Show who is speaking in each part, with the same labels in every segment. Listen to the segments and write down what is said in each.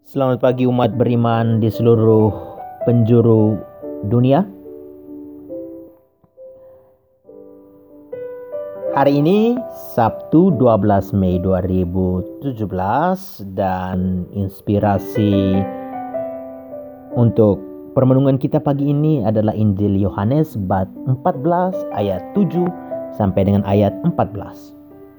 Speaker 1: Selamat pagi umat beriman di seluruh penjuru dunia. Hari ini Sabtu 12 Mei 2017 dan inspirasi untuk permenungan kita pagi ini adalah Injil Yohanes bab 14 ayat 7 sampai dengan ayat 14.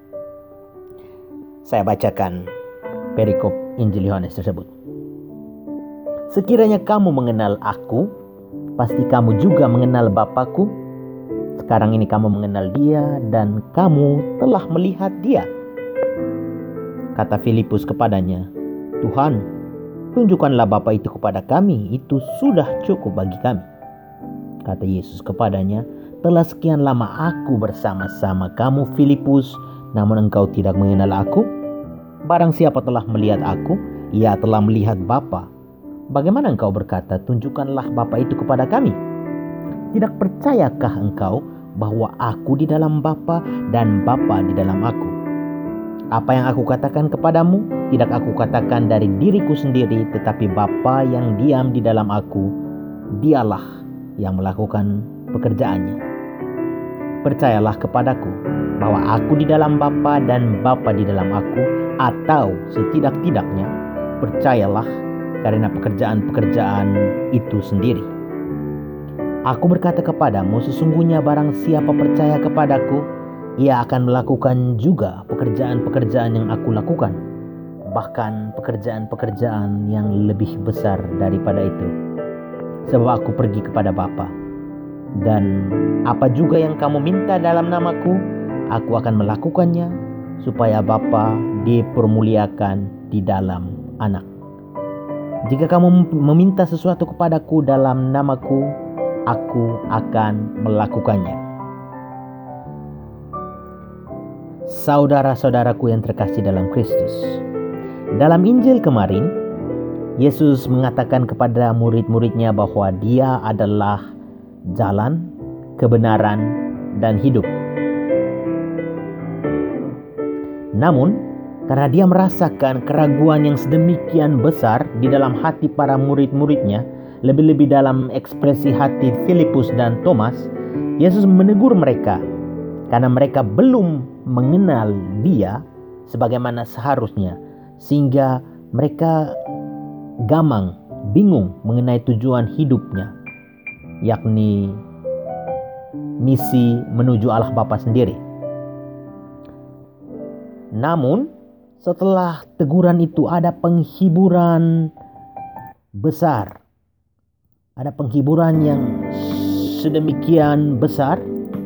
Speaker 1: Saya bacakan perikop Injil Yohanes tersebut. Sekiranya kamu mengenal aku, pasti kamu juga mengenal Bapa-Ku. Sekarang ini kamu mengenal Dia dan kamu telah melihat Dia. Kata Filipus kepadanya, Tuhan, tunjukkanlah Bapa itu kepada kami, itu sudah cukup bagi kami. Kata Yesus kepadanya, telah sekian lama aku bersama-sama kamu Filipus, namun engkau tidak mengenal aku? Barang siapa telah melihat aku, ia telah melihat Bapa. Bagaimana engkau berkata, tunjukkanlah Bapa itu kepada kami? Tidak percayakah engkau bahwa aku di dalam Bapa dan Bapa di dalam aku? Apa yang aku katakan kepadamu, tidak aku katakan dari diriku sendiri, tetapi Bapa yang diam di dalam aku, dialah yang melakukan pekerjaannya. Percayalah kepadaku bahwa aku di dalam Bapa dan Bapa di dalam aku, atau setidak-tidaknya percayalah karena pekerjaan-pekerjaan itu sendiri. Aku berkata kepadamu, sesungguhnya barang siapa percaya kepadaku, ia akan melakukan juga pekerjaan-pekerjaan yang aku lakukan, bahkan pekerjaan-pekerjaan yang lebih besar daripada itu. Sebab aku pergi kepada Bapa, dan apa juga yang kamu minta dalam namaku, aku akan melakukannya, supaya Bapa dipermuliakan di dalam Anak. Jika kamu meminta sesuatu kepadaku dalam namaku, aku akan melakukannya. Saudara-saudaraku yang terkasih dalam Kristus, dalam Injil kemarin, Yesus mengatakan kepada murid-muridnya bahwa Dia adalah jalan, kebenaran, dan hidup. Namun, karena dia merasakan keraguan yang sedemikian besar di dalam hati para murid-muridnya, lebih-lebih dalam ekspresi hati Filipus dan Thomas, Yesus menegur mereka karena mereka belum mengenal Dia sebagaimana seharusnya, sehingga mereka gamang, bingung mengenai tujuan hidupnya, yakni misi menuju Allah Bapa sendiri. Namun, setelah teguran itu ada penghiburan besar. Ada penghiburan yang sedemikian besar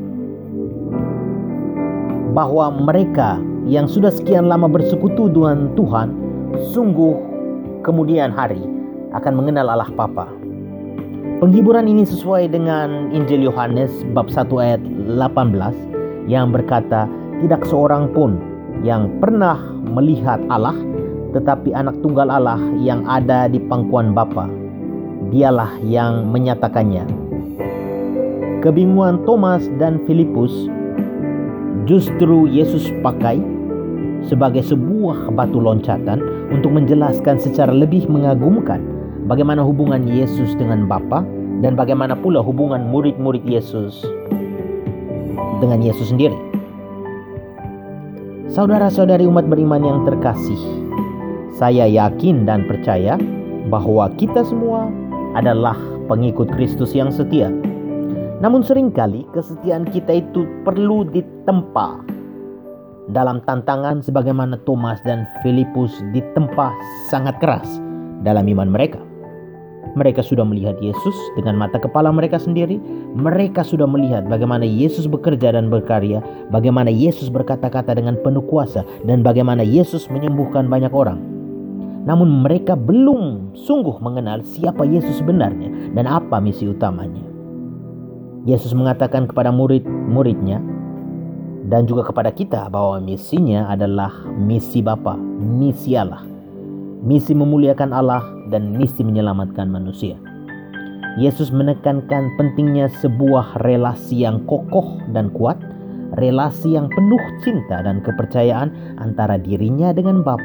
Speaker 1: bahwa mereka yang sudah sekian lama bersekutu dengan Tuhan, sungguh kemudian hari akan mengenal Allah Bapa. Penghiburan ini sesuai dengan Injil Yohanes bab 1 ayat 18 yang berkata, tidak seorang pun yang pernah melihat Allah, tetapi anak tunggal Allah yang ada di pangkuan Bapa, Dialah yang menyatakannya. Kebingungan Thomas dan Filipus justru Yesus pakai sebagai sebuah batu loncatan untuk menjelaskan secara lebih mengagumkan bagaimana hubungan Yesus dengan Bapa dan bagaimana pula hubungan murid-murid Yesus dengan Yesus sendiri. Saudara-saudari umat beriman yang terkasih, saya yakin dan percaya bahwa kita semua adalah pengikut Kristus yang setia. Namun seringkali kesetiaan kita itu perlu ditempa dalam tantangan sebagaimana Thomas dan Filipus ditempa sangat keras dalam iman mereka. Mereka sudah melihat Yesus dengan mata kepala mereka sendiri. Mereka sudah melihat bagaimana Yesus bekerja dan berkarya, bagaimana Yesus berkata-kata dengan penuh kuasa, dan bagaimana Yesus menyembuhkan banyak orang. Namun mereka belum sungguh mengenal siapa Yesus sebenarnya dan apa misi utamanya. Yesus mengatakan kepada murid-muridnya dan juga kepada kita bahwa misinya adalah misi Bapa, misi Allah, misi memuliakan Allah dan misi menyelamatkan manusia. Yesus menekankan pentingnya sebuah relasi yang kokoh dan kuat, relasi yang penuh cinta dan kepercayaan antara dirinya dengan Bapa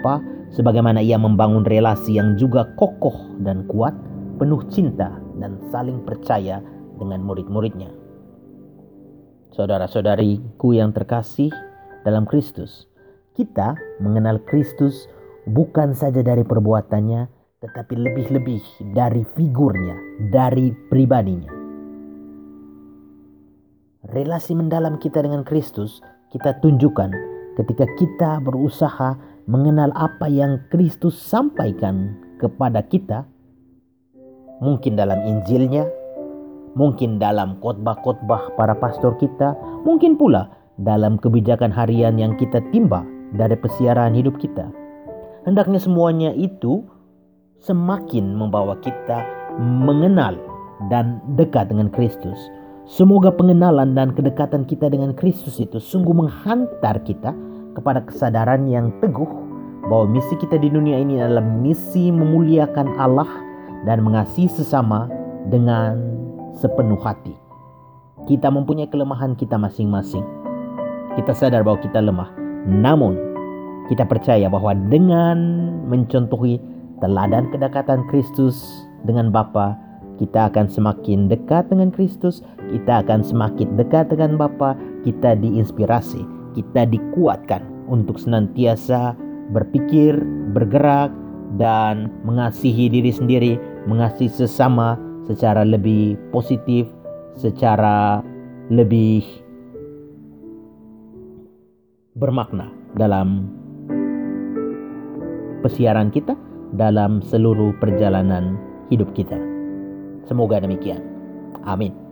Speaker 1: sebagaimana ia membangun relasi yang juga kokoh dan kuat, penuh cinta dan saling percaya dengan murid-muridnya. Saudara-saudariku yang terkasih dalam Kristus, kita mengenal Kristus bukan saja dari perbuatannya, tetapi lebih-lebih dari figurnya, dari pribadinya. Relasi mendalam kita dengan Kristus kita tunjukkan ketika kita berusaha mengenal apa yang Kristus sampaikan kepada kita, mungkin dalam Injilnya, mungkin dalam khotbah-khotbah para pastor kita, mungkin pula dalam kebijakan harian yang kita timba dari pesiaran hidup kita. Hendaknya semuanya itu semakin membawa kita mengenal dan dekat dengan Kristus. Semoga pengenalan dan kedekatan kita dengan Kristus itu sungguh menghantar kita kepada kesadaran yang teguh bahwa misi kita di dunia ini adalah misi memuliakan Allah dan mengasihi sesama dengan sepenuh hati. Kita mempunyai kelemahan kita masing-masing. Kita sadar bahwa kita lemah. Namun, kita percaya bahwa dengan mencontohi teladan kedekatan Kristus dengan Bapa, kita akan semakin dekat dengan Kristus, kita akan semakin dekat dengan Bapa, kita diinspirasi, kita dikuatkan untuk senantiasa berpikir, bergerak, dan mengasihi diri sendiri, mengasihi sesama secara lebih positif, secara lebih bermakna dalam pesiaran kita, dalam seluruh perjalanan hidup kita. Semoga demikian. Amin.